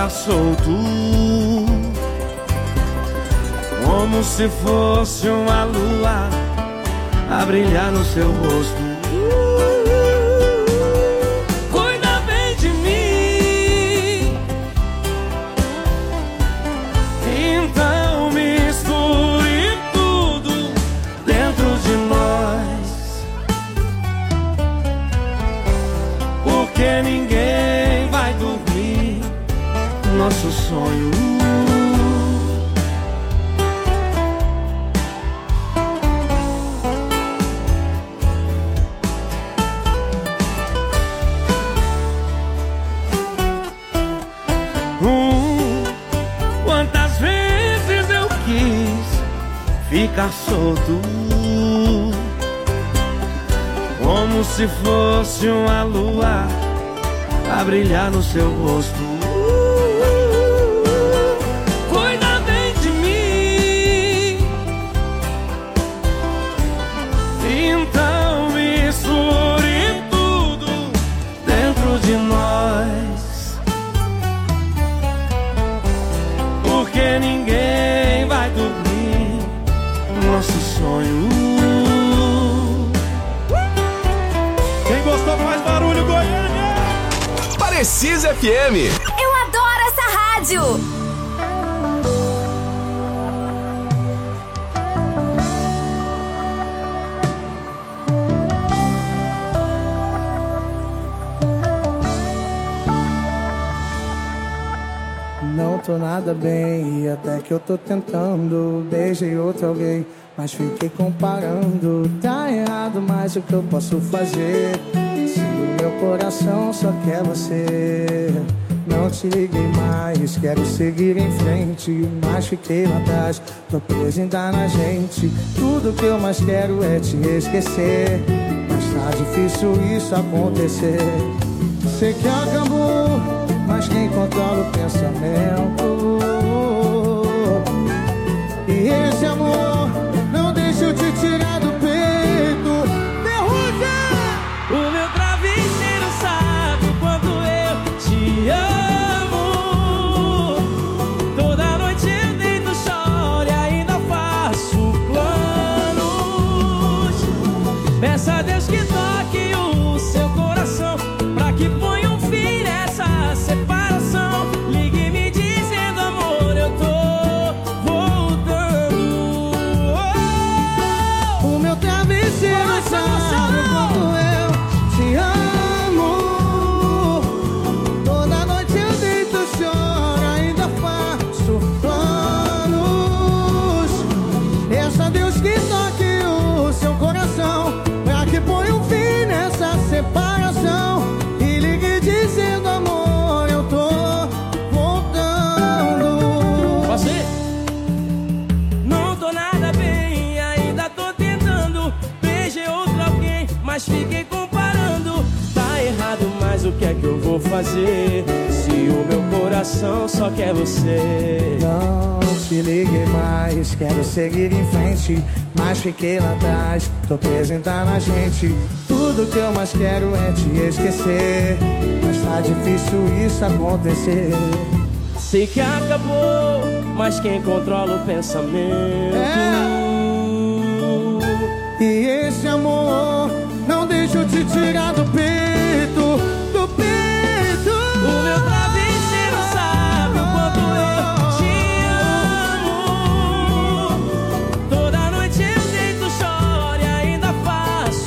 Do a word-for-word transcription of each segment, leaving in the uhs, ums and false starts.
fica solto, como se fosse uma lua a brilhar no seu rosto. Cuida bem de mim, então misture tudo dentro de nós, porque ninguém vai dormir nosso sonho. Ficar solto, como se fosse uma lua a brilhar no seu rosto. Cuida bem de mim, então misture tudo dentro de nós, porque ninguém vai dormir nosso sonho. Quem gostou faz barulho, Goiânia! Precisa F M. Eu adoro essa rádio. Não tô nada bem, e até que eu tô tentando. Beijei outro alguém, mas fiquei comparando. Tá errado, mas o que eu posso fazer? Se o meu coração só quer você. Não te liguei mais, quero seguir em frente, mas fiquei lá atrás, tô preso ainda na gente. Tudo que eu mais quero é te esquecer, mas tá difícil isso acontecer. Sei que acabou, mas quem controla o pensamento? E esse amor não deixa eu te tirar do peito. Ferrugem! O meu travesseiro sabe o quanto eu te amo. Toda noite eu deito, choro e ainda faço planos. Peço a Deus que toque o seu coração, pra que ponha um fim nessa separação. Ligue me dizendo, amor, eu tô voltando. Oh, o meu travesseiro sabe o quanto eu te amo. Toda noite eu deito, choro, ainda faço planos. Peço a Deus que toque o seu coração, pra que ponha um fim nessa separação. E ligue dizendo, amor, eu tô voltando. Você? Não tô nada bem, ainda tô tentando. Beijei outro alguém, mas fiquei comparando. Tá errado, mas o que é que eu vou fazer? Se o meu coração só quer você. Não te liguei mais, quero seguir em frente, mas fiquei lá atrás, tô preso ainda na gente. Tudo que eu mais quero é te esquecer, mas tá difícil isso acontecer. Sei que acabou, mas quem controla o pensamento? É. E esse amor não deixa eu te tirar do peito, do peito. O meu travesseiro sabe o quanto eu te amo. Toda noite eu deito, choro e ainda faço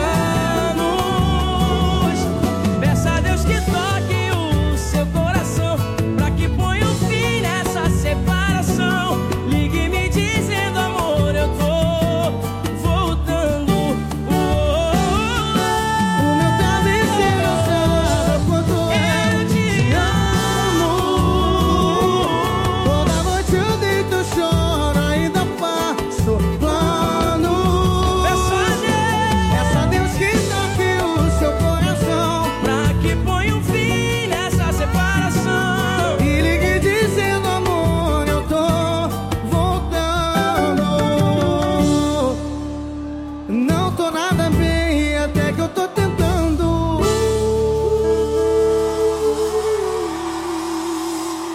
planos. Peço a Deus que toque o seu coração, pra que ponha um fim nessa separação. Ligue me dizendo, amor, eu tô voltando. Oh, oh, oh. O meu travesseiro sabe o quanto eu te amo. Toda noite eu deito, choro, ainda faço planos. Peço a Deus, Peço a Deus que toque o seu coração, pra que ponha um fim nessa separação. e ligue dizendo, amor, eu tô voltando. Não tô nada bem, até que eu tô tentando.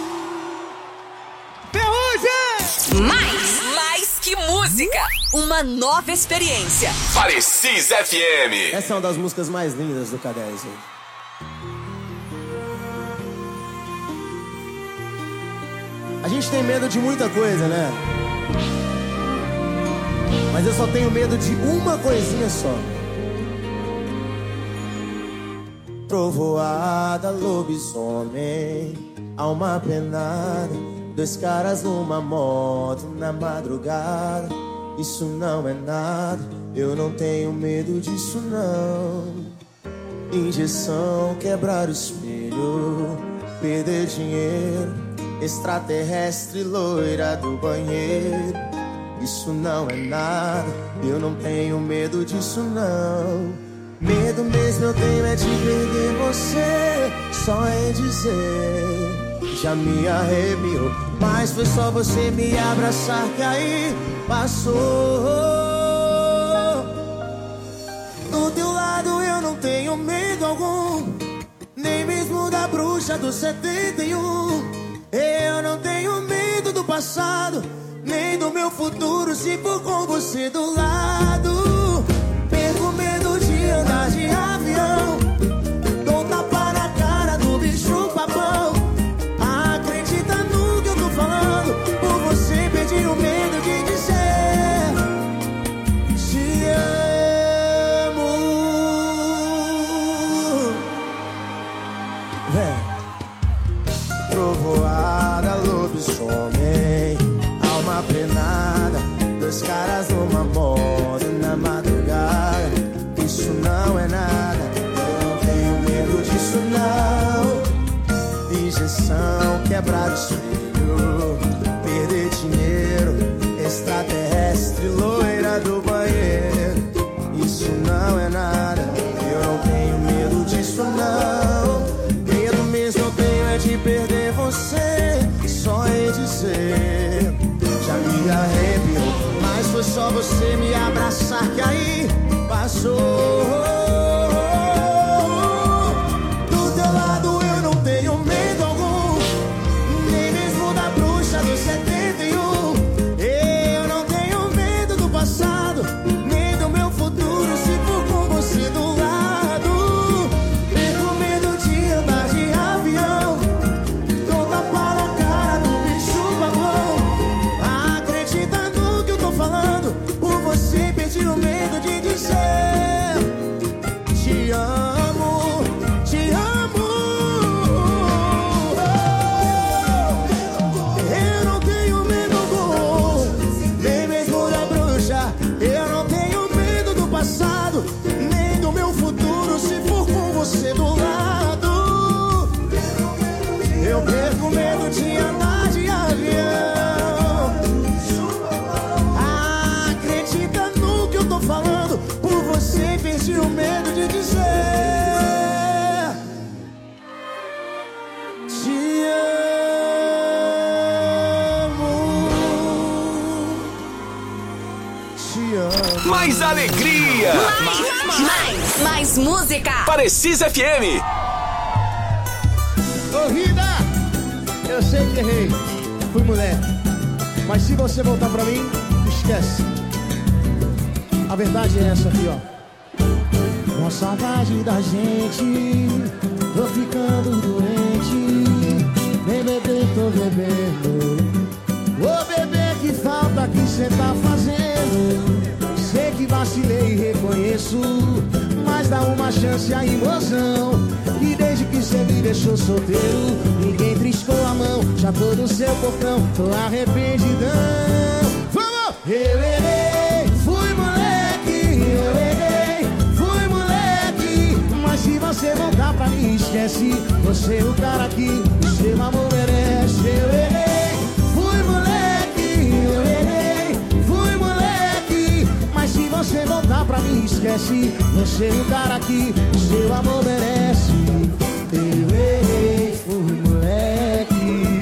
uma nova experiência. Parecis F M. Essa é uma das músicas mais lindas do K dez. A gente tem medo de muita coisa, né? Mas eu só tenho medo de uma coisinha só. Trovoada, lobisomem, alma penada, dois caras numa moto na madrugada. Isso não é nada, eu não tenho medo disso não. Injeção, quebrar o espelho, perder dinheiro, extraterrestre loira do banheiro. Isso não é nada, eu não tenho medo disso não. Medo mesmo eu tenho é de perder você, só em dizer, já me arrepiou. Mas foi só você me abraçar que aí passou. Do teu lado eu não tenho medo algum, nem mesmo da bruxa do setenta e um. Eu não tenho medo do passado, nem do meu futuro se for com você do lado. Perco medo de andar de avião, dou tapa na cara do bicho papão. Acredita no que eu tô falando, por você perdi o medo de dizer te amo. Vem. Trovoada, lobisomem, alma penada, dois caras numa moto na madrugada. Isso não é nada, eu não tenho medo disso não. Injeção, quebrar o espelho, perder dinheiro, extraterrestre loira do banheiro. Isso não é nada, eu não tenho medo disso não. Medo mesmo eu tenho é de perder você, só em dizer, já me arrepiou. Mas foi só você me abraçar que aí passou. Do teu lado eu não tenho medo algum, nem mesmo da bruxa do setenta e um. Eu não tenho medo do passado, nem do meu futuro se for com você do lado. Perco medo de andar de avião, dou tapa na cara do bicho babão. Acredita no que eu tô falando, por você perdi o medo de dizer te amo, te amo. Eu não tenho medo algum, nem mesmo da bruxa. Eu não tenho medo do passado, nem do meu futuro se for com você do lado. Eu perco medo de andar de avião. Acredita no que eu tô falando, por você perdi o medo de dizer te amo, te amo. Mais alegria! Mais, mais, mais música. Parecis F M. Ô vida, eu sei que errei, fui moleque, mas se você voltar pra mim, esquece. A verdade é essa aqui, ó. Com saudade da gente, tô ficando doente. Vem beber, tô bebendo. Ô bebê, que falta que cê tá fazendo. Sei que vacilei e reconheço, mas dá uma chance à emoção. E desde que cê me deixou solteiro, ninguém triscou a mão. Já tô no seu portão, tô arrependidão. Vamos! Eu errei, fui moleque. Eu errei, fui moleque. Mas se você voltar pra mim, esquece. Você é o cara que o seu amor merece. Eu errei, fui moleque. Eu errei, fui moleque. Mas se você voltar pra mim, esquece. Você é o cara que o seu amor merece. Eu errei, fui moleque.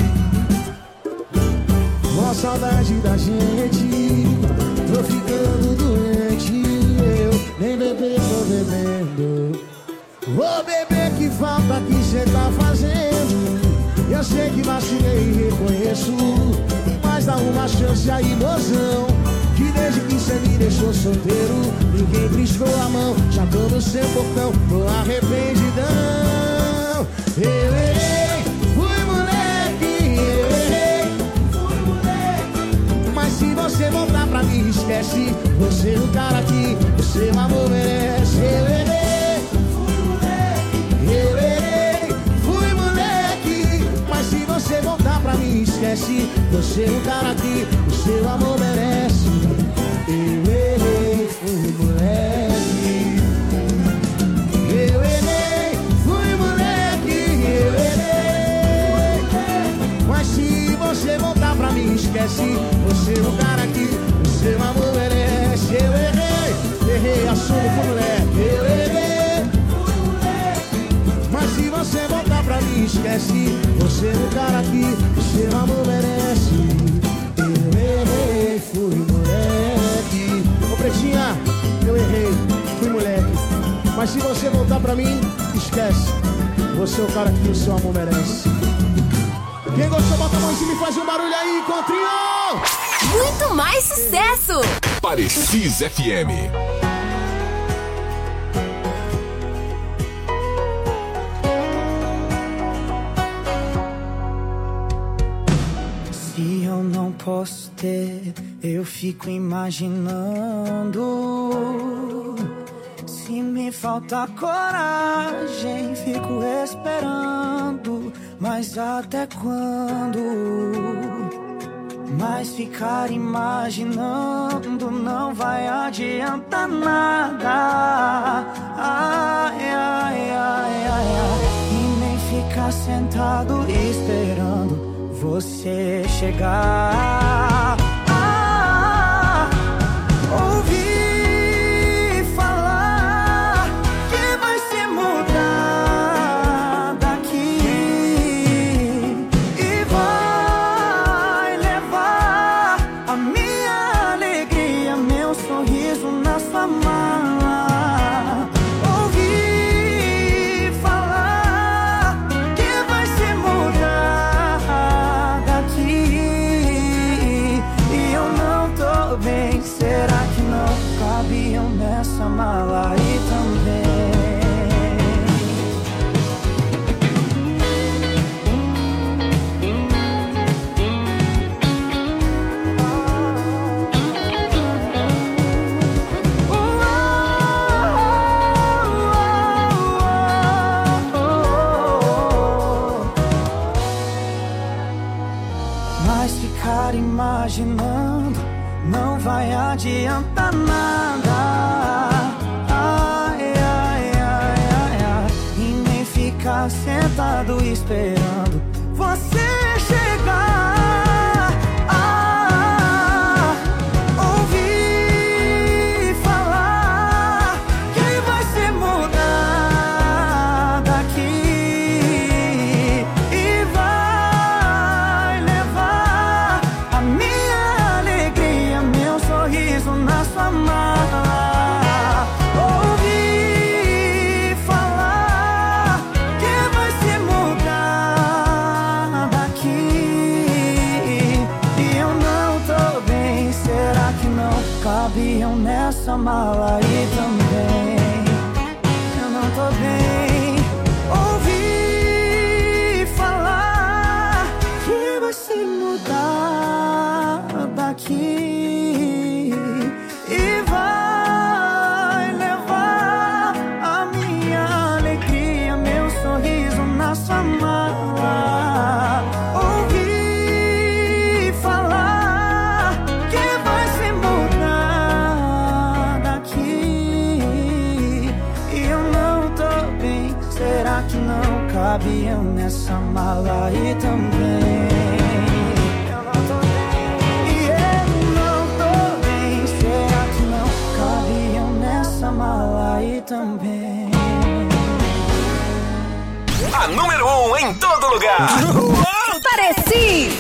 Com saudade da gente, tô ficando doente. Eu nem beber, tô bebendo. Ô bebê, que falta que cê tá fazendo. Eu sei que vacilei e reconheço, mas dá uma chance à emoção. Que desde que você me deixou solteiro, ninguém briscou a mão, já tô no seu portão, tô arrependidão. Eu errei, fui moleque, eu errei, fui moleque. Mas se você voltar pra mim, esquece, você é o cara que o seu amor merece. Eu errei, fui moleque, eu errei, fui moleque. Mas se você voltar pra mim, esquece, você é o cara que o seu amor merece. Eu errei, fui moleque. Eu errei, fui moleque. Eu errei. Mas se você voltar pra mim, esquece, você é o cara que o seu amor merece. Eu errei, errei, assumo, fui moleque. Eu errei, fui moleque. Mas se você voltar pra mim, esquece, você é o cara que o seu amor merece. Eu errei, fui moleque. Ô Pretinha, eu errei, fui moleque. Mas se você voltar pra mim, esquece, você é o cara que o seu amor merece. Quem gostou, bota a mão em cima e faz um barulho aí, encontrinho! Muito mais sucesso! Parecis F M. Se eu não posso ter, eu fico imaginando. Se me falta coragem, fico esperando. Mas até quando? Mas ficar imaginando não vai adiantar nada. Ai, ai, ai, ai, ai. E nem ficar sentado esperando você chegar. Ah, ouvi falar que vai se mudar daqui e vai levar a minha alegria, meu sorriso na sua mala. Ouvi falar que vai se mudar daqui e eu não tô bem. Será que não cabiam nessa mala aí também? Mas ficar imaginando não vai adiantar nada. Ai, ai, ai, ai, ai. E nem ficar sentado esperando você chegar. Ah, ouvi falar que vai se mudar daqui e vai levar a minha alegria, meu sorriso na sua mala. Ouvi falar que vai se mudar daqui e eu não tô bem. Será que não cabiam nessa mala aí também? Eu não tô bem. Ouvi falar que vai se mudar daqui e vai levar a minha alegria, meu sorriso na sua mala. Ouvi falar que vai se mudar daqui e eu não tô bem. Será que não cabiam nessa mala aí também? Eu não tô bem. E eu não tô bem. Será que não cabiam nessa mala aí também? A número um em todo lugar. Pareci!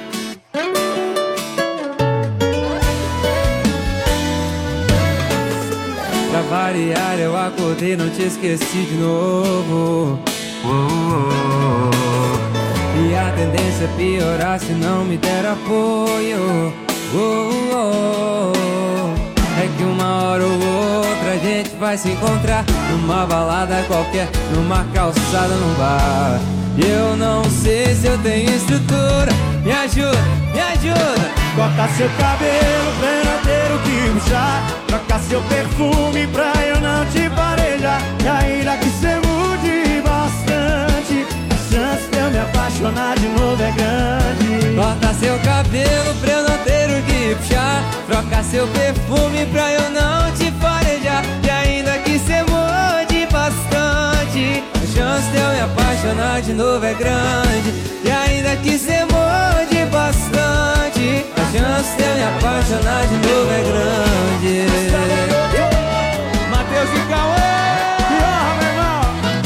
Pra variar eu acordei, não te esqueci de novo. Oh, oh, oh. E a tendência é piorar se não me der apoio. Oh, oh, oh. É que uma hora ou outra a gente vai se encontrar numa balada qualquer, numa calçada, num bar. Eu não sei se eu tenho estrutura. Me ajuda, me ajuda. Corta seu cabelo pra eu não ter o que puxar. Troca seu perfume pra eu não te farejar. E ainda que cê mude bastante, a chance de eu me apaixonar de novo é grande. Corta seu cabelo pra eu não ter o que puxar. Troca seu perfume pra eu não te farejar. E ainda que cê mude bastante, a chance de eu me apaixonar de novo é grande. E ainda que cê mude bastante, a chance de eu me apaixonar de novo é grande. Matheus e Cauê, meu irmão.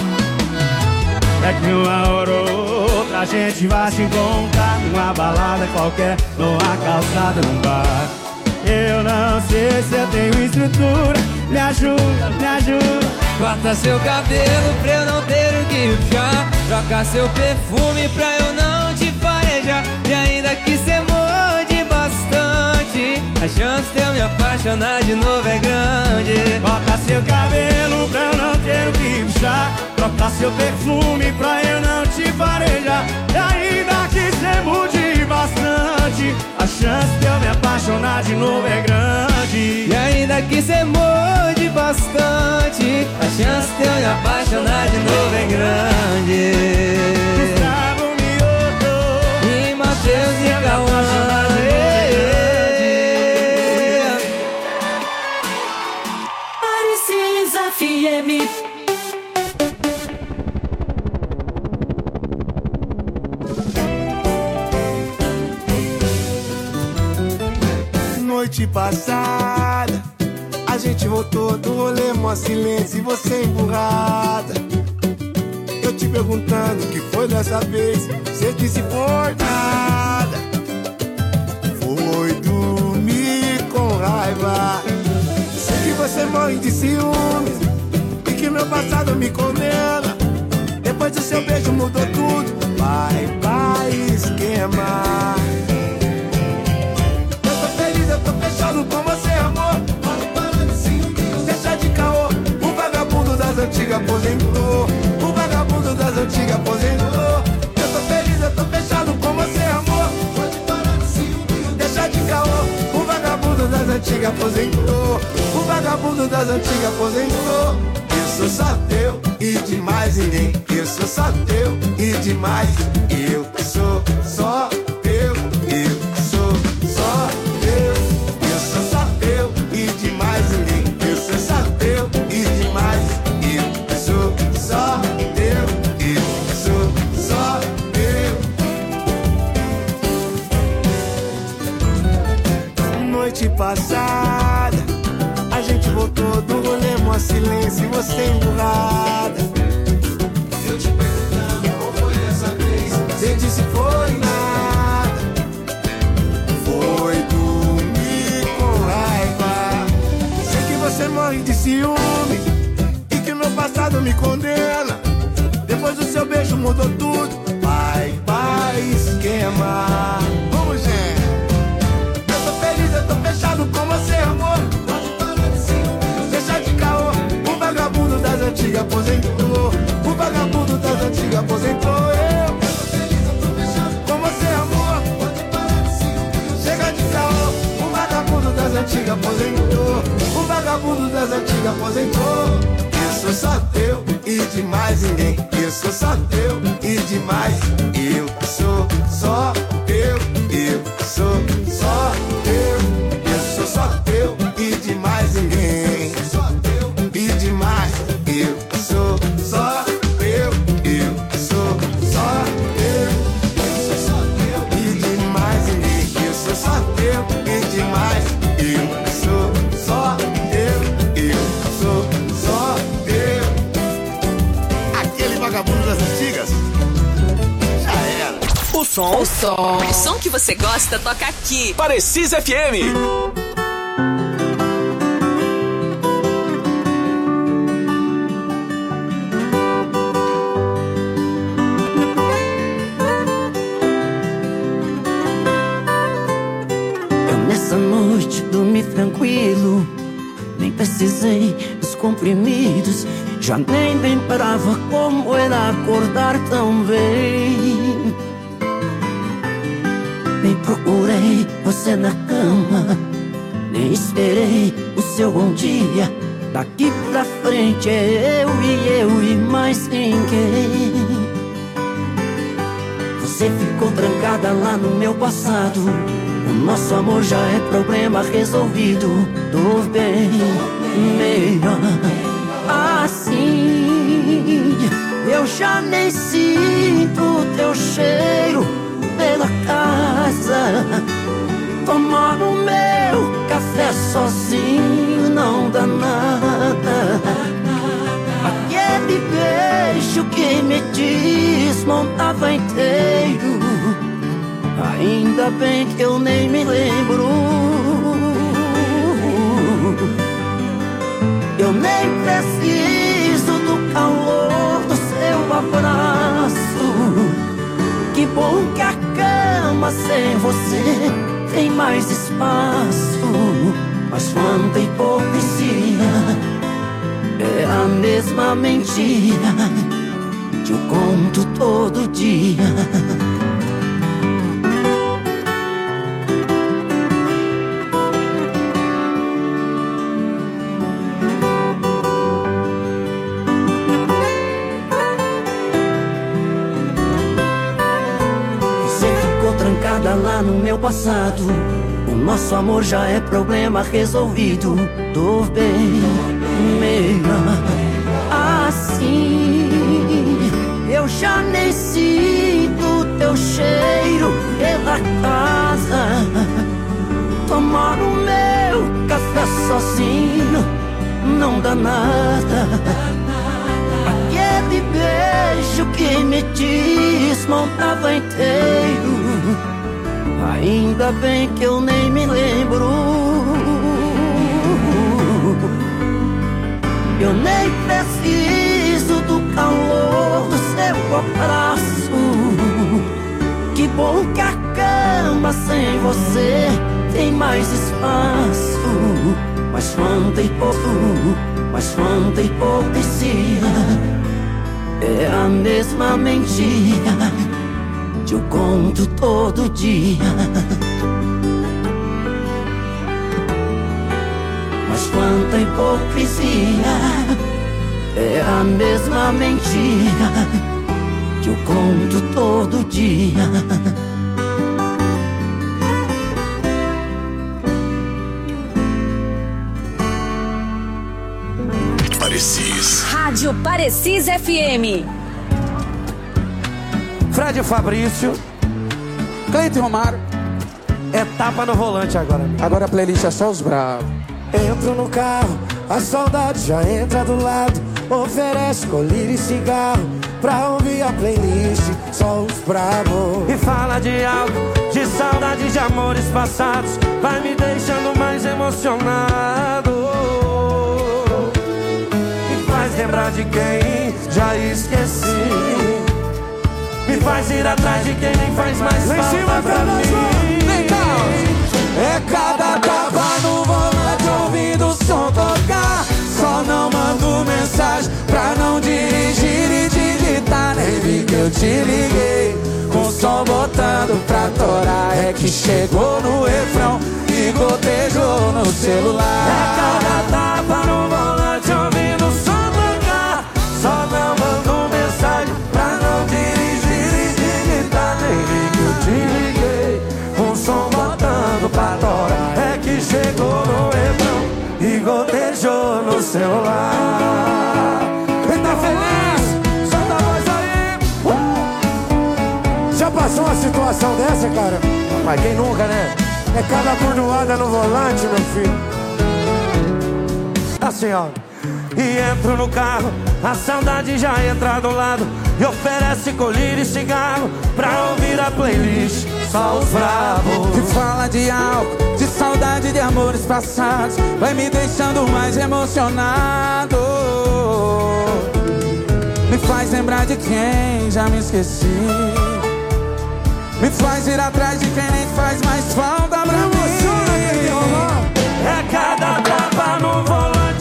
É que uma hora ou outra a gente vai se encontrar numa balada qualquer, numa calçada, num bar. Eu não sei se eu tenho estrutura. Me ajuda, me ajuda. Corta seu cabelo pra eu não ter o que puxar. Troca seu perfume pra eu não te farejar. E ainda que cê mude bastante, a chance de eu me apaixonar de novo é grande. Corta seu cabelo pra eu não ter o que puxar. Troca seu perfume pra eu não te farejar. E ainda que cê mude bastante, a chance de eu me apaixonar de novo é grande. E ainda que cê mude bastante, a chance de eu me apaixonar de novo é grande. Gustavo Mioto E Matheus e Cauã. Parecis F M. Noite passada a gente voltou do rolê, mó silêncio e você emburrada. Eu te perguntando o que foi dessa vez, cê disse foi nada. Foi dormir com raiva. Sei que você morre de ciúmes e que meu passado me condena. Depois do seu beijo mudou tudo. Vai, vai, esquema. Eu tô fechado com você, amor. Deixa de caô. O vagabundo das antigas aposentou. O vagabundo das antigas aposentou. Eu tô feliz, eu tô fechado com você, amor. Deixa de caô. O vagabundo das antigas aposentou. O vagabundo das antigas aposentou. Eu sou só teu e de mais ninguém. Eu sou só teu e de mais. Eu sou só teu. Eu sou só teu. Noite passada a gente voltou do rolê, mó silêncio e você emburrada. Eu te perguntando qual foi essa vez, você disse foi nada. Foi dormir com raiva. Sei que você morre de ciúme e que meu passado me condena. Depois do seu beijo mudou tudo. Vai, vai, esquema. Vamos, gente. Eu tô fechado com você, amor. Deixa de caô. O vagabundo das antigas aposentou. O vagabundo das antigas aposentou. Eu tô feliz, eu tô fechado com você, amor. Chega de caô. O vagabundo das antigas aposentou. O vagabundo das antigas aposentou. Eu sou só teu e de mais ninguém. Eu sou só teu e de mais. Eu sou só teu. Eu sou só teu. Só teu e de mais ninguém. Só teu e de mais. Eu sou só teu. Eu sou só teu. Eu sou só teu e de mais ninguém. Eu sou só teu e de mais. Eu sou só teu. Eu sou só teu. Aquele vagabundo das antigas já era. O som. O som. O som que você gosta toca aqui. Parecis F M. Nessa noite dormi tranquilo, precisei dos comprimidos. Já nem lembrava como era acordar tão bem. Nem procurei você na cama, nem esperei o seu bom dia. Daqui pra frente é eu e eu e mais ninguém. Você ficou trancada lá no meu passado. O nosso amor já é problema resolvido. Tô bem melhor assim. Eu já nem sinto o teu cheiro pela casa. Tomando meu café sozinho não dá nada. Aquele beijo que me desmontava inteiro, ainda bem que eu nem me lembro. Eu nem preciso do calor do seu abraço. Que bom que a cama sem você tem mais espaço. Mas quanta hipocrisia, é a mesma mentira que eu conto todo dia. Trancada lá no meu passado. O nosso amor já é problema resolvido. Tô bem melhor assim. Eu já nem sinto teu cheiro pela casa. Tomar o meu café sozinho não dá nada. Aquele beijo que me desmontava inteiro, ainda bem que eu nem me lembro. Eu nem preciso do calor do seu abraço. Que bom que a cama sem você tem mais espaço. Mas quanta hipocrisia, mas quanta hipocrisia, é a mesma mentira que eu conto todo dia. Mas quanta hipocrisia, é a mesma mentira que eu conto todo dia. Parecis. Rádio Parecis F M. Fred Fabrício, Cleiton Romário. É tapa no volante agora. Agora a playlist é só os bravos. Entro no carro, a saudade já entra do lado. Oferece colírio e cigarro pra ouvir a playlist, só os bravos. E fala de algo, de saudade, de amores passados. Vai me deixando mais emocionado. Me faz lembrar de quem já esqueci. Me faz ir atrás de quem nem faz mais falta pra mim. É cada tapa no volante ouvindo o som tocar. Só não mando mensagem pra não dirigir e digitar. Nem vi que eu te liguei com o som botando pra torar. É que chegou no refrão e gotejou no celular. É cada tapa no volante ouvindo o som tocar. Só não mando mensagem pra não dirigir e digitar. Nem vi que eu te liguei com o som botando pra torar. É que chegou no refrão e gotejou no celular. Quem tá feliz? Solta a voz aí. Uh! Já passou uma situação dessa, cara? Mas quem nunca, né? É cada bordoada no volante, meu filho. Assim, ó. E entro no carro, a saudade já entra do lado. E oferece colírio e cigarro pra ouvir a playlist, só os bravos. Que fala de álcool, de saudade, de amores passados. Vai me deixando mais emocionado. Me faz lembrar de quem já me esqueci. Me faz ir atrás de quem nem faz mais falta pra mim. É cada tapa no volante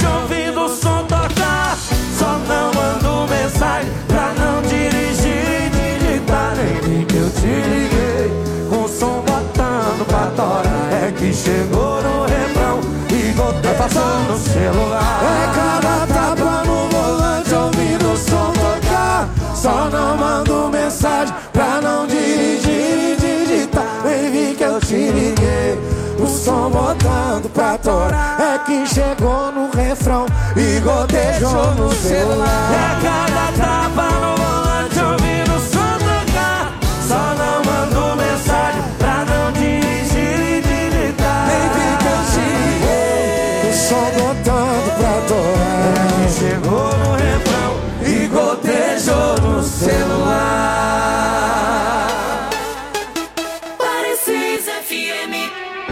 que chegou no refrão e gotejou no celular. É cada tapa no volante ouvindo o som tocar. Só não mando mensagem pra não dirigir e digitar. Nem vi que eu te liguei, o som botando pra torar. É que chegou no refrão e gotejou no celular. É cada tapa no volante ouvindo o som tocar. Só não mando mensagem pra não dirigir e digitar. Nem vi que eu te liguei, o som botando pra torar. É que chegou no refrão e gotejou no celular. Parecis F M.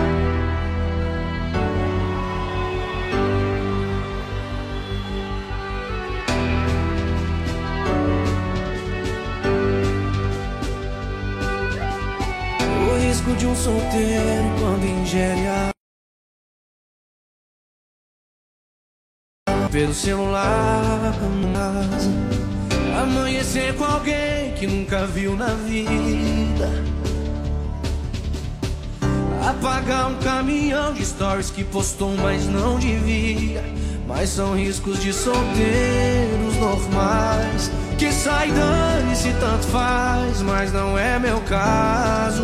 O risco de um solteiro quando ingere a... pelo celular, amanhecer com alguém que nunca viu na vida, apagar um caminhão de stories que postou mas não devia. Mas são riscos de solteiros normais, que sai dane-se tanto faz, mas não é meu caso.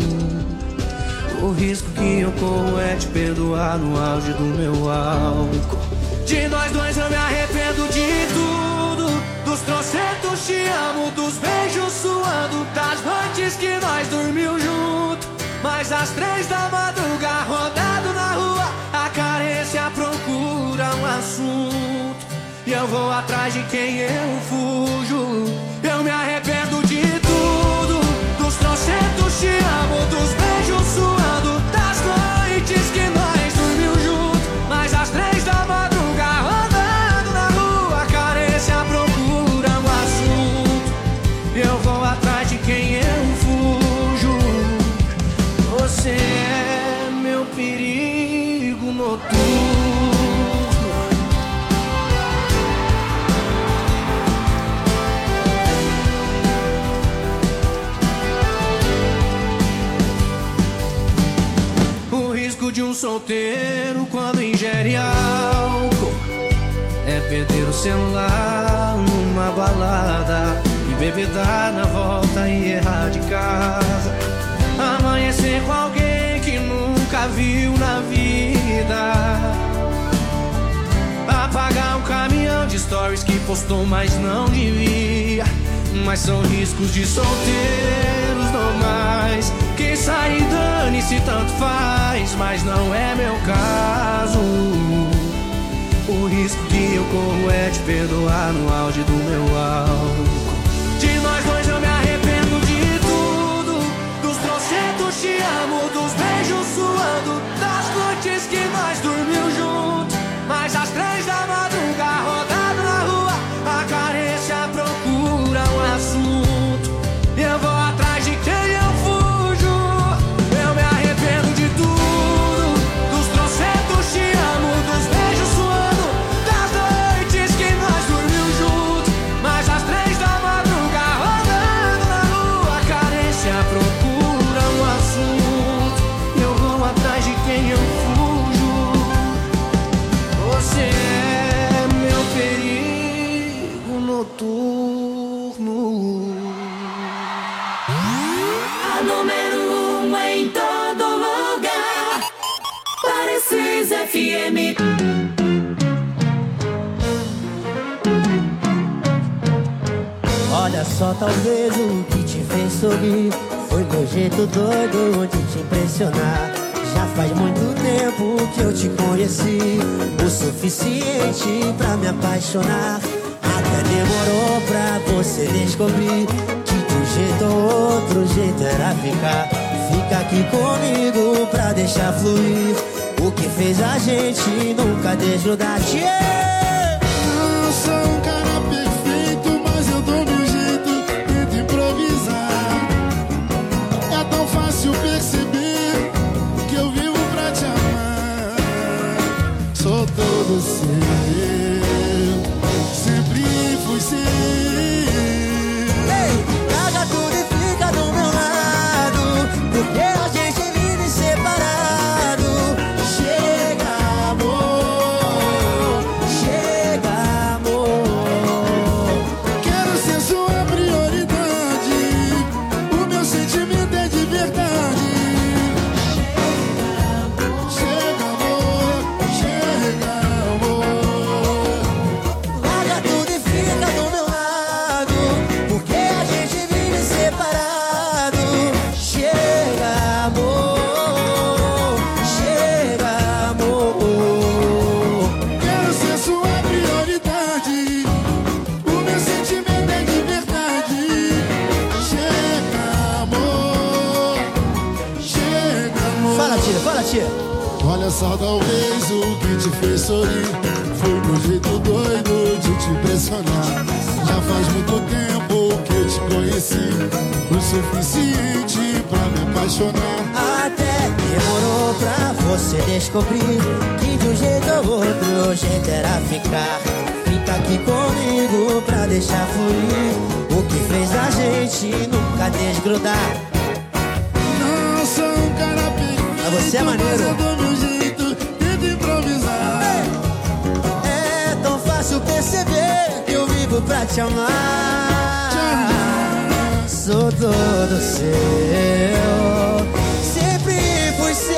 O risco que eu corro é te perdoar no auge do meu álcool. De nós dois eu me arrependo de tudo, dos trocentos te amo, dos beijos suando, das noites que nós dormiu junto. Mas às três da madrugada, rodado na rua, a carência procura um assunto, e eu vou atrás de quem eu fujo. Eu me arrependo de tudo, dos trocentos te amo, dos beijos suando, das noites que nós dormiu junto. Mas às três da madrugada, rodando na rua, a carência procura um assunto, e eu vou atrás de quem eu fujo. Você é meu perigo noturno. O risco de um solteiro quando ingere álcool é perder o celular numa balada e bebedar na volta e errar de casa. Amanhecer com alguém que nunca viu na vida, apagar um caminhão de stories que postou mas não devia. Mas são riscos de solteiros normais, que sai e dane-se tanto faz, mas não é meu caso. O risco que eu corro é te perdoar no auge do meu álcool. De nós dois eu me arrependo de tudo, dos trocentos te amo, dos beijos suando, das noites que nós dormiu junto. Mas às três da madrugada, rodado na rua, a carência procura um assunto, e eu vou atrás de quem eu fujo. Eu me arrependo de tudo, dos trocentos te amo, dos beijos suando, das noites que nós dormiu junto. Mas às três da madrugada, rodando na rua, a carência procura um assunto, e eu vou atrás de quem eu fujo. Você é meu perigo noturno. A número um em todo lugar. Parecis F M. Olha só, talvez o que te fez sorrir foi meu jeito doido de te impressionar. Já faz muito tempo que eu te conheci, o suficiente pra me apaixonar. Até demorou pra você descobrir que de um jeito ou outro jeito era ficar. Fica aqui comigo pra deixar fluir o que fez a gente nunca desgrudar. Yeah! Não sou um cara perfeito, mas eu dou meu jeito, tento improvisar. É tão fácil perceber que eu vivo pra te amar. Sou todo seu, sempre fui seu. Ei, larga tudo e fica do meu lado, porque a gente vive separado. Tchê. Olha só, talvez o que te fez sorrir foi meu jeito doido de te impressionar. Já faz muito tempo que eu te conheci, o suficiente pra me apaixonar. Até demorou pra você descobrir que de um jeito ou outro o jeito era ficar. Fica aqui comigo pra deixar fluir o que fez a gente nunca desgrudar. Não sou um cara perfeito, mas você é maneiro. Mas eu dou meu jeito, tento improvisar. É tão fácil perceber que eu vivo pra te amar. Sou todo seu, sempre fui seu.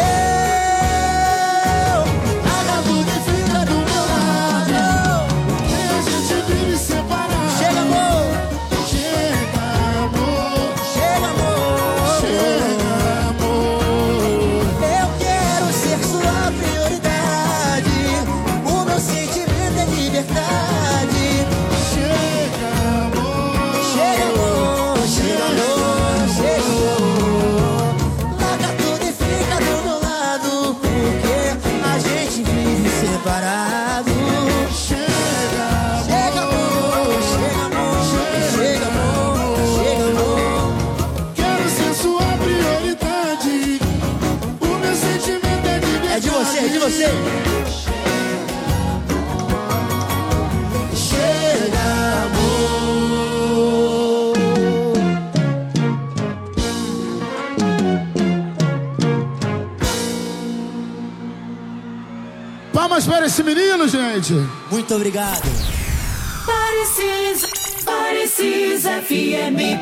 Acabo de ficar do meu lado, e a gente vive separado. Chega, amor. Chega, amor. Chega, amor. Chega, amor. Eu quero ser sua prioridade. O meu sentimento é liberdade. Chega, amor. Chega, amor. Chega, amor. Chega, amor. Larga tudo e fica do meu lado, porque a gente vive separado. Chega, Chega, amor. Chega, amor. Chega, amor. Chega, amor. quero ser sua prioridade. O meu sentimento é liberdade. É de você, é de você. Chega, amor. Palmas para esse menino, gente. Muito obrigado. Parecis, Parecis F M.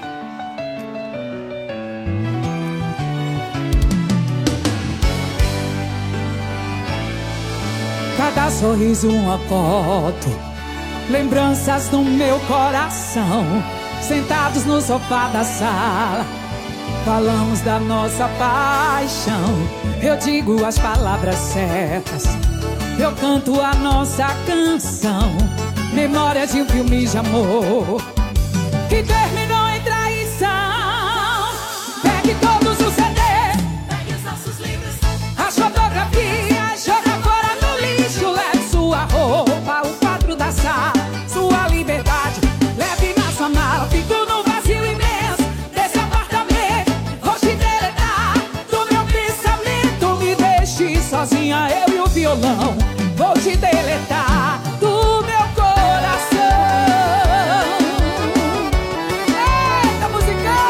Cada sorriso uma foto, lembranças no meu coração. Sentados no sofá da sala, falamos da nossa paixão. Eu digo as palavras certas, eu canto a nossa canção. Memória de um filme de amor que terminou em traição. Pegue todos os C Ds, Pegue os nossos livros, as fotografias, joga fora no lixo. Leve sua roupa, o quadro da sala, sua liberdade. Leve na sua mala, fico no vazio imenso desse apartamento. Vou te deletar do meu pensamento. Me deixe sozinha, eu e o violão. Vou te deletar do meu coração. Eita, musicão!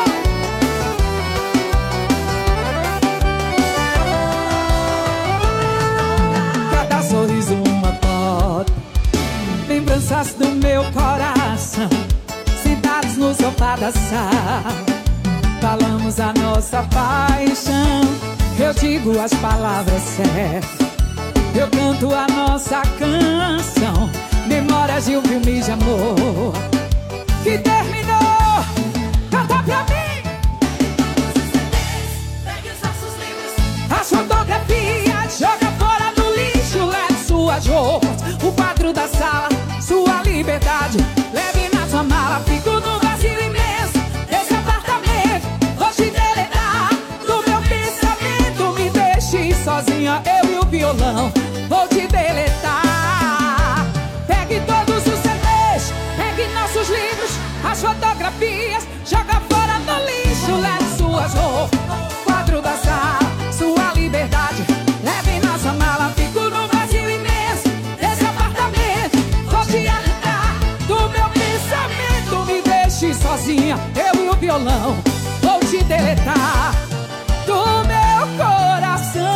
Cada sorriso uma foto, lembranças do meu coração. Sentados no sofá da sala, falamos a nossa paixão. Eu digo as palavras certas, eu canto a nossa canção. Memórias de um filme de amor que terminou. Canta pra mim. pegue os nossos livros, As fotografias, joga fora no lixo. Leve suas roupas, o quadro da sala, sua liberdade. Leve na sua mala, fico no vazio imenso desse apartamento. Vou te deletar do meu pensamento. Me deixe sozinha, eu e o violão. Vou te deletar. Pegue todos os C Ds, pegue nossos livros, as fotografias, joga fora no lixo. Leve suas roupas, quadro da sala, sua liberdade. Leve nossa mala, fico no vazio imenso desse apartamento. Vou te arrancar do meu pensamento. Me deixe sozinha, eu e o violão. Vou te deletar do meu coração.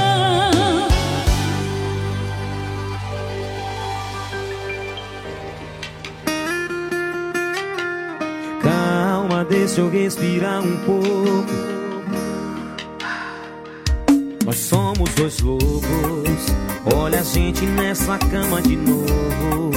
Calma, deixa eu respirar um pouco. Nós somos dois loucos. Olha a gente nessa cama de novo.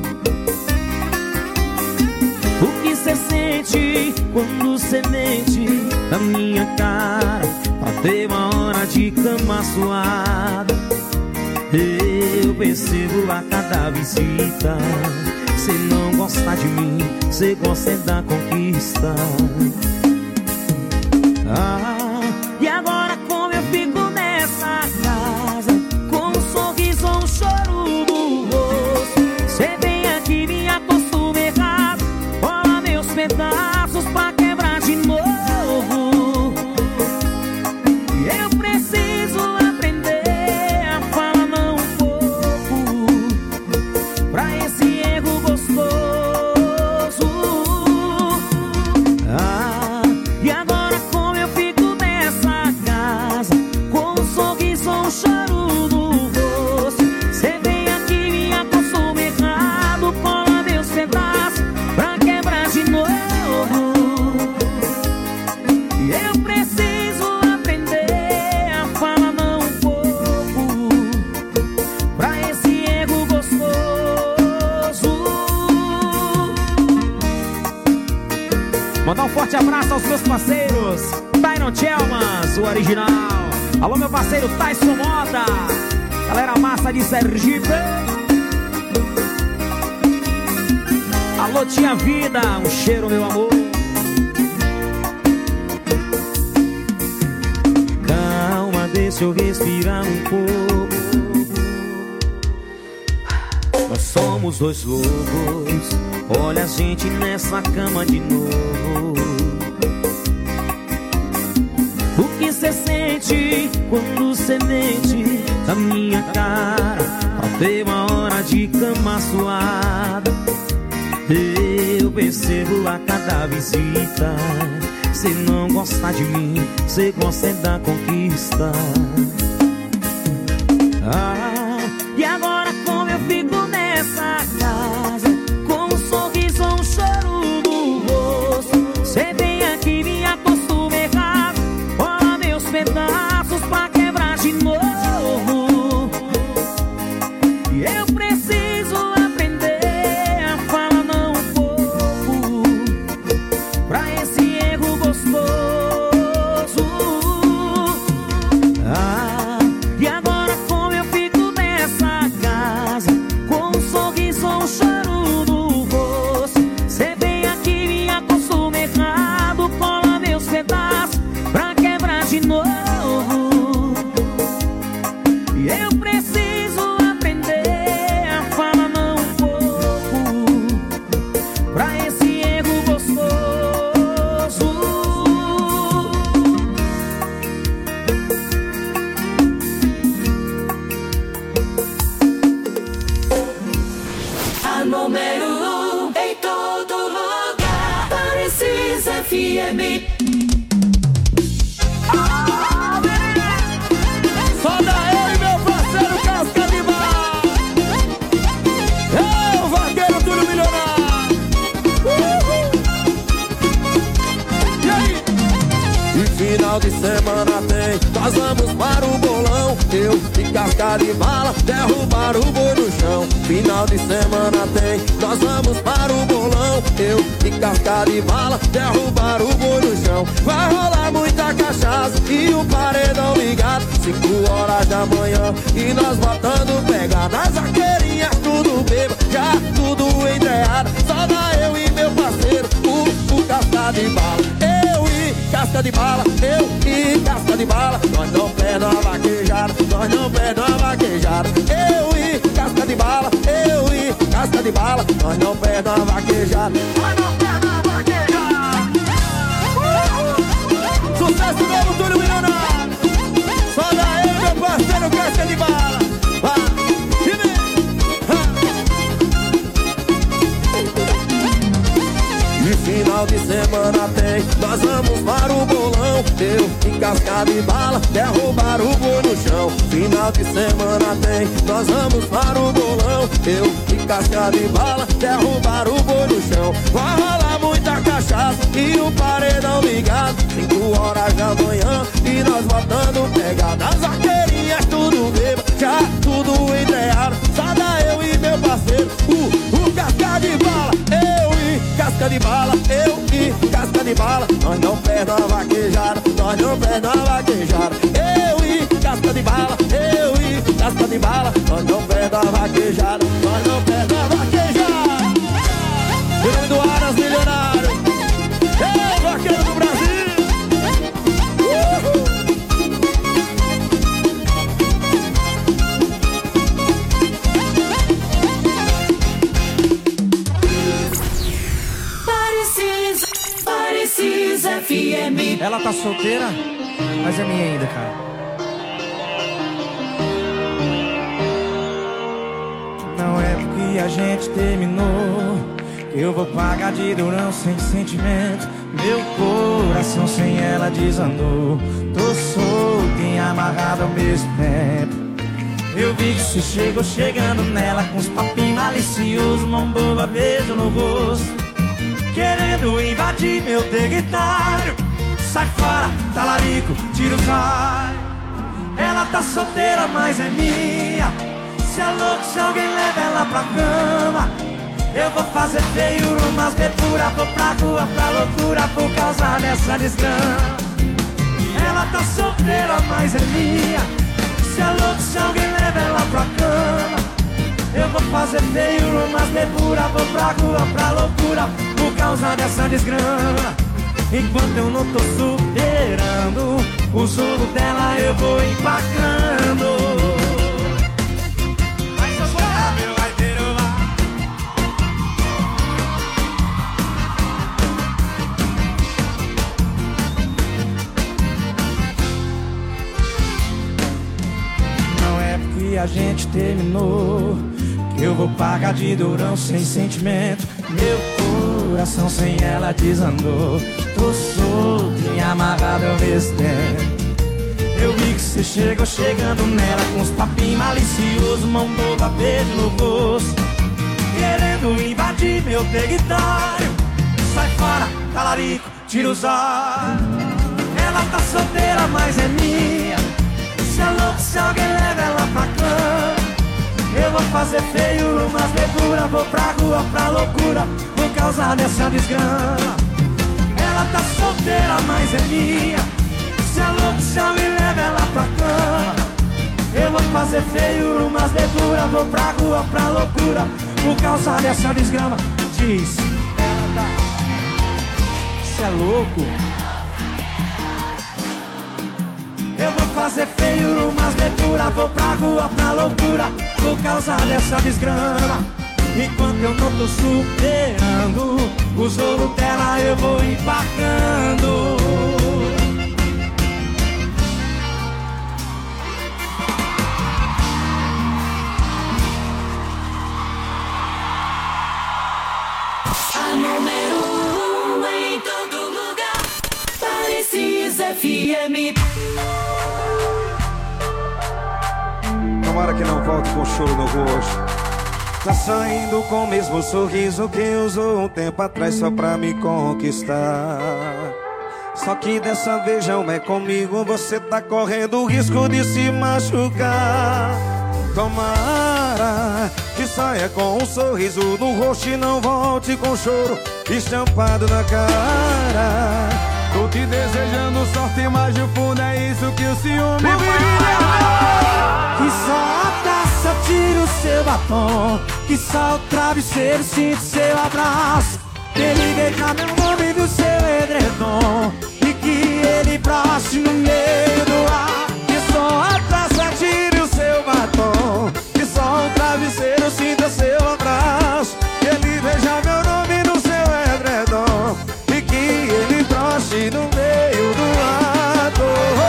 O que cê sente quando cê mente na minha cara pra ter uma hora de cama suada? Eu percebo a cada visita. Cê não gosta de mim, cê gosta da conquista. Ah, e agora como eu fico nessa? Mandar um forte abraço aos meus parceiros Tyron Chelmans, o original. Alô, meu parceiro Tyson Moda, galera massa de Sergipe. Alô, tia Vida, um cheiro, meu amor. Calma, deixa eu respirar um pouco. Nós somos dois loucos, olha a gente nessa cama de novo. O que cê sente quando cê mente na minha cara pra ter uma hora de cama suada? Eu percebo a cada visita, cê não gosta de mim, cê gosta da conquista. Ah, e agora como eu fico nessa casa, com um sorriso ou um choro no rosto? Cê vem aqui, me acostuma errado, olha meus pedaços pra quebrar de novo. E eu preciso aprender a falar não um pouco pra esse erro gostoso. Ah, e agora como eu fico nessa casa, com um sorriso ou um choro no rosto? Cê vem aqui, me acostuma errado, cola meus pedaços pra quebrar de novo. E eu preciso aprender a falar não um pouco pra esse erro gostoso. A número um em todo lugar. Parecis F M. Só daí, meu parceiro Casca de Bala. É o vaqueiro Túlio Milionário. Uhul. E aí? E final de semana tem, nós vamos para o bolão. Eu e Casca de Bala derrubar o boi no chão. Final de semana tem, nós vamos para o bolão. Eu e Casca de Bala derrubar o boi no chão. Vai rolar muita cachaça e o paredão ligado, cinco horas da manhã e nós botando pegar nas vaqueirinhas, tudo bebo, já tudo entreado. Só dá eu e meu parceiro, o, o Casca de Bala. Eu e Casca de Bala, eu e Casca de Bala. Nós não perdemos a vaquejada, nós não perdemos a vaquejada. Eu e Casca de Bala, eu e Casca de Bala. Nós não perdemos a vaquejada, nós não perdemos a vaquejada. Sucesso novo, Túlio Milionário. Só daí, meu parceiro Casca de Bala. Vai, e vem. E final de semana tem, nós vamos para o bolão. Eu e Casca de Bala derrubar o boi no chão. Final de semana tem, nós vamos para o bolão. Eu e Casca de Bala derrubar o boi no chão. Vai rolar muita cachaça e o paredão ligado, cinco horas da manhã e nós botando pegar nas vaqueirinhas, tudo bebo, já tudo entreado. Só dá eu e meu parceiro, o, o Casca de Bala. Eu e Casca de Bala, eu e Casca de Bala. Nós não perdemos a vaquejada, nós não perdemos a vaquejada. Eu e Casca de Bala, eu e Casca de Bala. Nós não perdemos a vaquejada, nós não perdemos a vaquejada. Filho do Aras Milionário. É o vaqueiro do Brasil. Uhul. Parecis, Parecis F M. Ela tá solteira, mas é minha ainda, cara. Não é porque a gente terminou que eu vou pagar de durão sem sentimento. Meu coração sem ela desandou. Tô solto e amarrado ao mesmo tempo. Eu vi que você chegou chegando nela com os papinhos maliciosos, mão boba, beijo no rosto, querendo invadir meu território. Sai fora, talarico, tira o raio. Ela tá solteira, mas é minha. Se é louco, se alguém leva ela pra cama. Eu vou fazer feio, umas beturas, vou pra rua, pra loucura, por causa dessa desgrama. Ela tá solteira, mas é minha. Se é louco, se alguém leva ela pra cama. Eu vou fazer feio, umas beturas, vou pra rua, pra loucura, por causa dessa desgrama. Enquanto eu não tô superando o solo dela, eu vou empacando. Vai soprar, meu gaiteiro, lá. Não é porque a gente terminou que eu vou pagar de durão sem sentimento. Meu coração sem ela desandou. Tô solto e amarrado ao mesmo tempo. Eu vi que cê chegou chegando nela com uns papinhos maliciosos, mão boba, beijo no rosto, querendo invadir meu território. Sai fora, talarico, tira os olhos. Ela tá solteira, mas é minha. Se é louco, se alguém leva ela pra cama. Eu vou fazer feio, umas leituras, vou pra rua, pra loucura, por causa dessa desgrama. Ela tá solteira, mas é minha. Se é louco, se eu me levo ela pra cama. Eu vou fazer feio, umas leituras, vou pra rua, pra loucura, por causa dessa desgrama. Diz, ela tá... Cê é louco? Eu vou fazer feio, umas leituras, vou pra rua, pra loucura, por causa dessa desgrama. Enquanto eu não tô superando o solo dela, eu vou empacando. A número um em todo lugar, Parecis F M. Tomara que não volte com choro no rosto. Tá saindo com o mesmo sorriso que usou um tempo atrás só pra me conquistar. Só que dessa vez não é comigo, você tá correndo o risco de se machucar. Tomara que saia com um sorriso no rosto e não volte com choro estampado na cara. Tô te desejando sorte, mas no fundo é isso que o ciúme faz. Que só a taça tira o seu batom, que só o travesseiro sinta o seu abraço. Ele beija meu nome do seu edredom e que ele broche no meio do ar. Que só a taça tire o seu batom, que só o travesseiro sinta o seu abraço. Ele beija meu nome no seu edredom e que ele broche no meio do ato.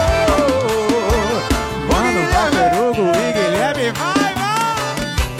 Mano, Valperugo e Guilherme, vai, vai!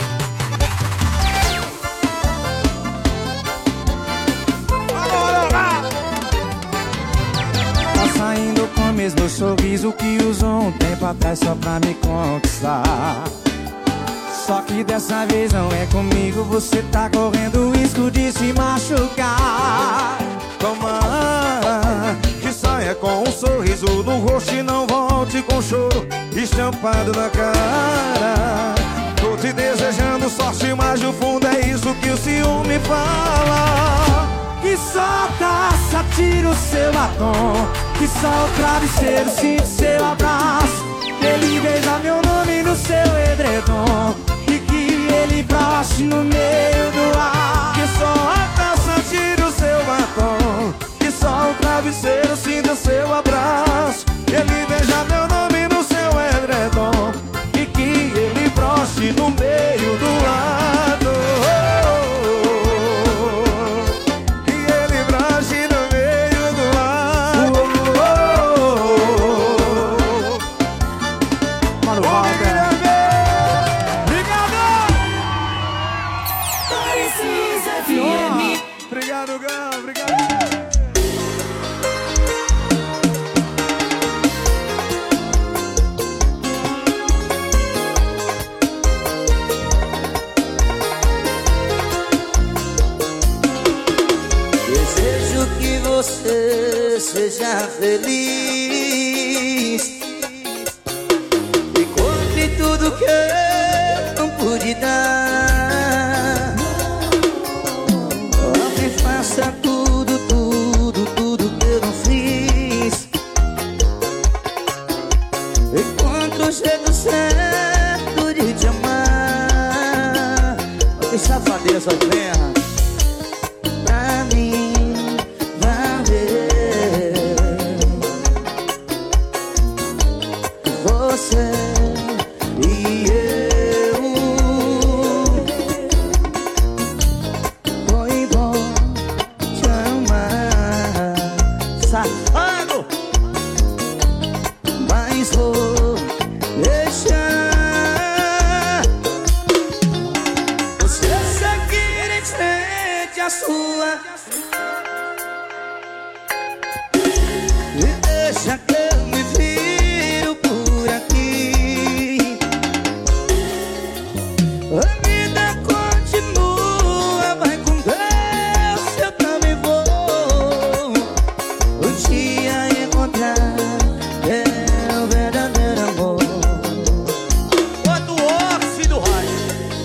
Tá saindo com o mesmo sorriso que usou um tempo atrás só pra me conquistar. Só que dessa vez não é comigo, você tá correndo o risco de se machucar. Tomara que saia com um sorriso no rosto e não volte com choro estampado na cara. Tô te desejando sorte, mas no fundo é isso que o ciúme fala. Que só a taça tira o seu batom, que só o travesseiro sinta o seu abraço. Ele beija meu nome no seu edredom e que ele broche no meio do ar. Que só a taça tira o seu batom, que só o travesseiro sinta o seu abraço. Ele beija meu nome no seu edredom e que ele broche no meio do lado. Que ele broche no meio do lado. Mano, Walter. Parecis F M. Obrigado, Gão, obrigado. Desejo que você seja feliz e compre tudo que eu não pude dar. safadeza, venha. Pra mim, valer. Você e eu. Foi bom te amar, safado. Mas vou deixar você seguir em frente à sua e deixa que eu me viro por aqui. A vida continua, vai com Deus, eu também vou um dia encontrar é o verdadeiro amor. Quando o óxido do raio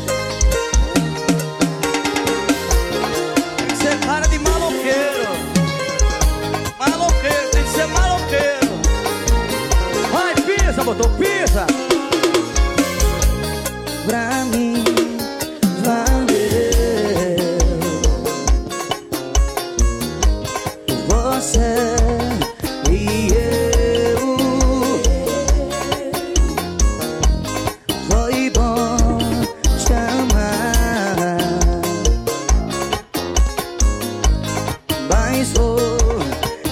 tem que ser cara de maloqueiro. Maloqueiro, tem que ser maloqueiro. Vai, pisa, botou, pisa. Pra mim valer você e eu. Foi bom te amar, mas vou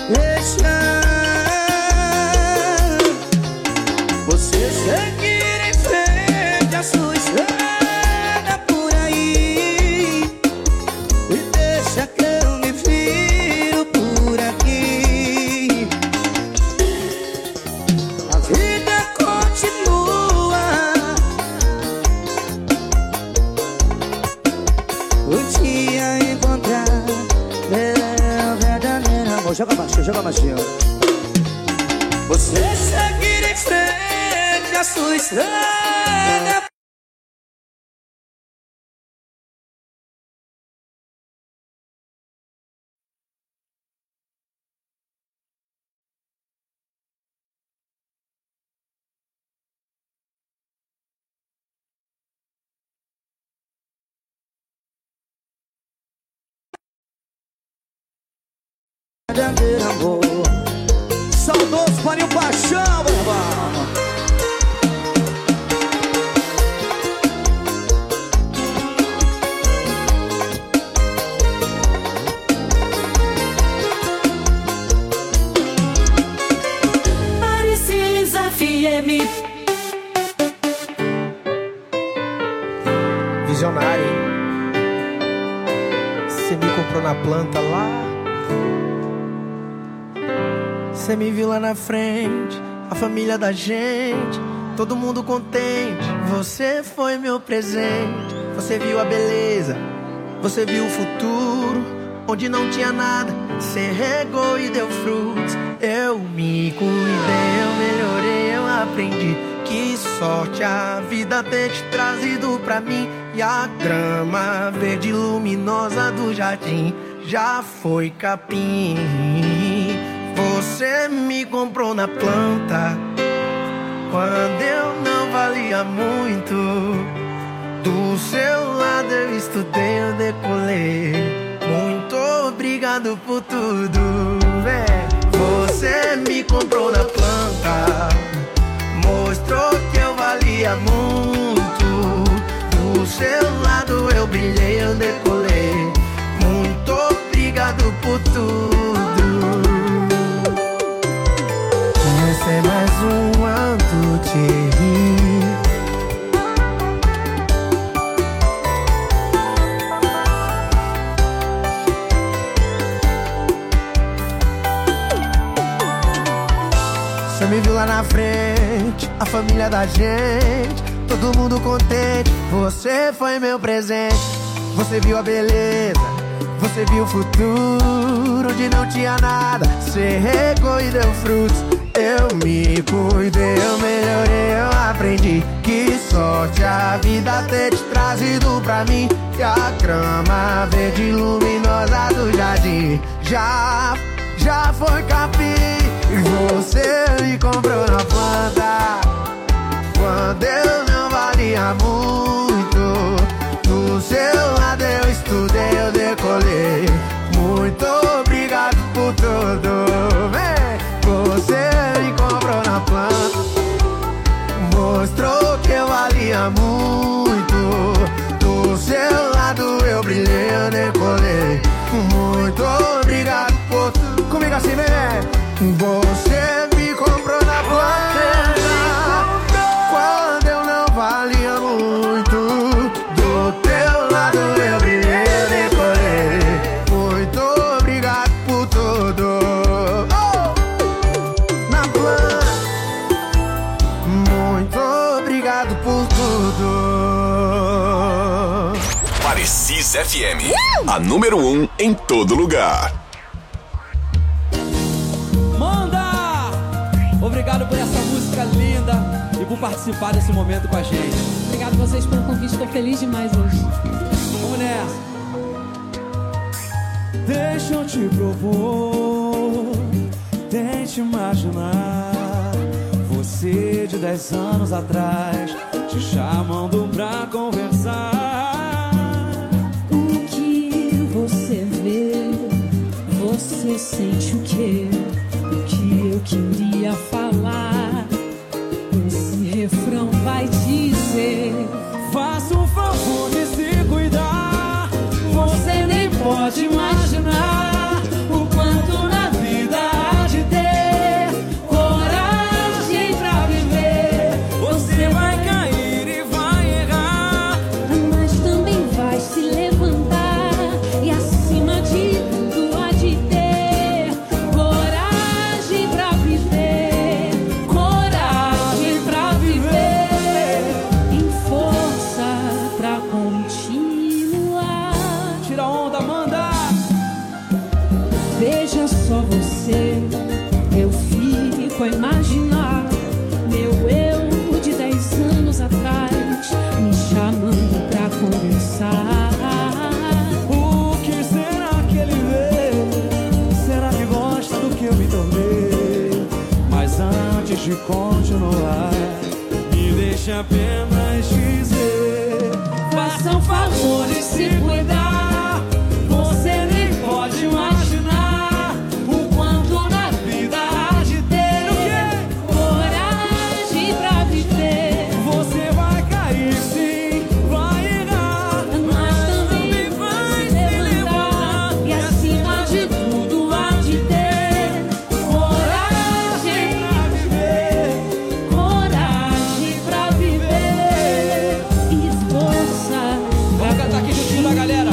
deixar você seguir em frente à sua estrada por aí e deixa que eu me viro por aqui. A vida continua, um dia encontrar meu verdadeiro amor. Joga baixo, joga baixinho. Você seguir em frente à sua estrada. Verdadeiro amor. Saudoso Parinho Paixão, meu irmão. Parecis F M. Visionário, hein? Você me comprou na planta lá. Você me viu lá na frente, a família da gente, todo mundo contente. Você foi meu presente. Você viu a beleza, você viu o futuro, onde não tinha nada, você regou e deu frutos. Eu me cuidei, eu melhorei, eu aprendi. Que sorte a vida ter te trazido pra mim. E a grama verde luminosa do jardim já foi capim. Você me comprou na planta quando eu não valia muito. Do seu lado eu estudei, eu decolei. Muito obrigado por tudo, véi. Você me comprou na planta, mostrou que eu valia muito. Do seu lado eu brilhei, eu decolei. Muito obrigado por tudo. Esse é mais um ano de rir. Você me viu lá na frente, a família da gente, todo mundo contente. Você foi meu presente. Você viu a beleza, você viu o futuro, onde não tinha nada, você regou e deu frutos. Eu me cuidei, eu melhorei, eu aprendi. Que sorte a vida ter te trazido pra mim. E a grama verde luminosa do jardim já, já foi capim. E você me comprou na planta quando eu não valia muito. No seu lado Parecis F M, a número um em todo lugar. Manda! Obrigado por essa música linda e por participar desse momento com a gente. Obrigado a vocês pelo convite, estou feliz demais hoje. Vamos nessa. Deixa eu te propor, tente imaginar você de dez anos atrás, te chamando pra conversar. O que você vê, você sente o quê? O que eu queria falar, esse refrão vai dizer: faça um favor de se cuidar. Você nem pode imaginar o quanto na vida há de ter coragem pra viver. Você vai cair e vai errar, mas também vai se levantar, e acima de tudo há de ter coragem pra viver. Coragem pra viver, em força pra continuar. Tira a onda, manda! Veja só você, eu fico a imaginar meu eu de dez anos atrás me chamando pra conversar. O que será que ele vê? Será que gosta do que eu me tornei? Mas antes de continuar, me deixa apenas dizer: faça um favor de se cuidar. Você nem pode imaginar o quanto na vida há de ter Coragem pra viver. Você vai cair sim, vai errar, mas também vai se levantar, e acima de tudo há de ter coragem pra viver. Coragem pra viver, e força. Vamos cantar aqui juntinho da galera.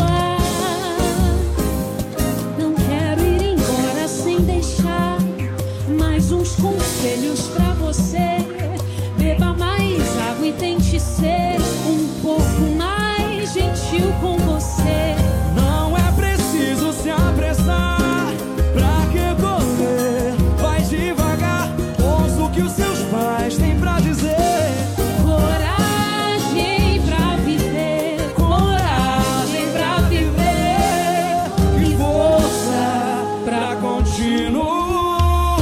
Não quero ir embora sem deixar mais uns conselhos pra você. Beba mais água e tente ser um pouco mais gentil com você. Não é preciso se apressar, pra que correr? Vai devagar, ouça o que os seus pais têm pra dizer. Coragem pra viver, coragem pra viver, E força pra continuar.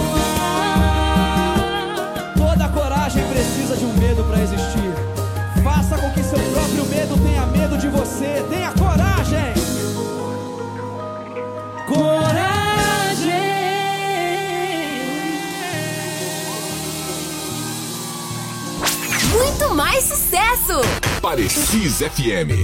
Toda coragem precisa de um medo pra existir. Faça com que seu próprio medo tenha medo de você. Tenha coragem! Muito mais sucesso! Parecis F M.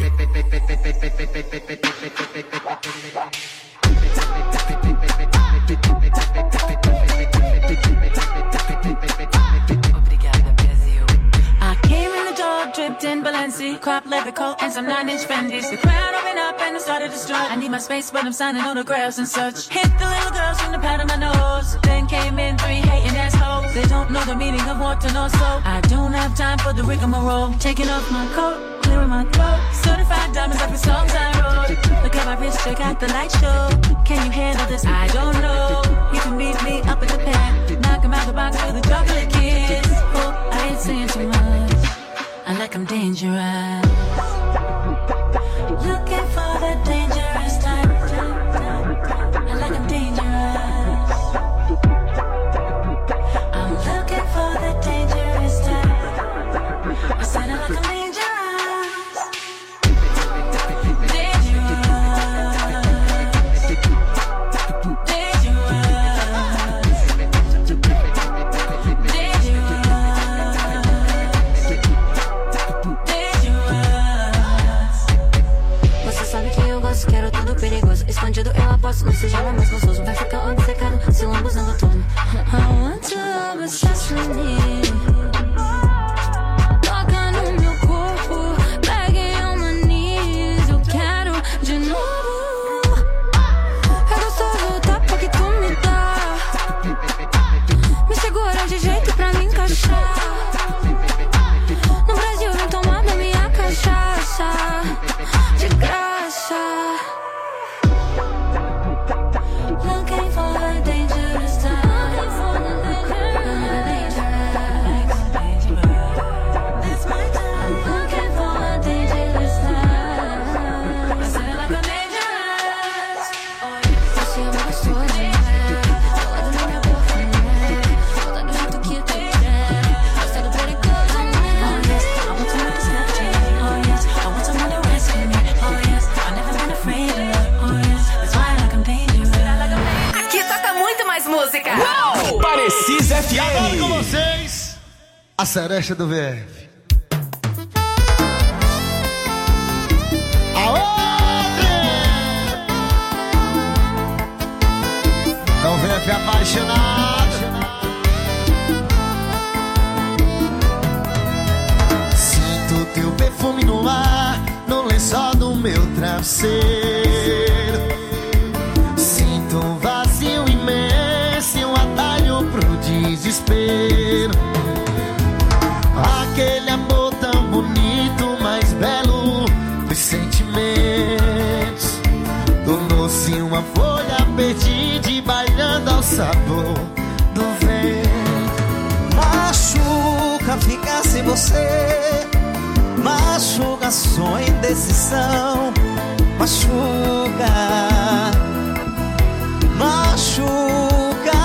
I came in the door, dripped in Balenci, crop leather coat and some nine-inch Fendis. The crowd opened up and it started to strut. I need my space, but I'm signing autographs and such. Hit the little girls from the pat of my nose. Then came in three hating assholes. They don't know the meaning of water nor soap. I don't have time for the rigmarole. Taking off my coat, clearing my throat. Certified diamonds like the songs I wrote. Look at my wrist, check out the light show. Can you handle this? I don't know. You can meet me up at the pad. Knock 'em out the box for the chocolate kids. Oh, I ain't saying too much. I like 'em dangerous. Looking for the dangerous type. I like 'em dangerous. I'm looking for the dangerous type. I said I like 'em dangerous. Quero tudo perigoso, escondido eu aposto, não seja mais gostoso. Vai ficar obcecado, se lambuzando tudo. I want to love obsessed with me. Toca no meu corpo, pegue on my knees. Eu quero de novo. É gostoso o tapa que tu me dá. Me segura de jeito pra me encaixar. No Brasil vem tomar da minha cachaça. De graça. F M. Agora com vocês, a cereja do V F. Não V F apaixonado. Sinto teu perfume no ar, no lençol do meu travesseiro. Sinto um vazio imenso e um atalho pro desespero. Aquele amor tão bonito, mais belo dos sentimentos, tornou-se uma folha perdida e bailando ao sabor do vento. Machuca ficar sem você, machuca sua indecisão, machuca, machuca,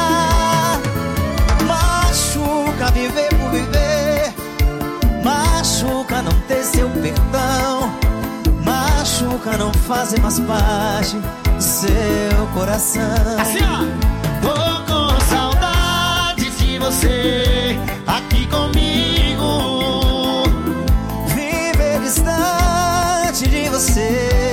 machuca viver por viver, machuca não ter seu perdão, machuca não fazer mais parte do seu coração. Assim, ó. Tô com saudade de você aqui comigo. Viver distante de você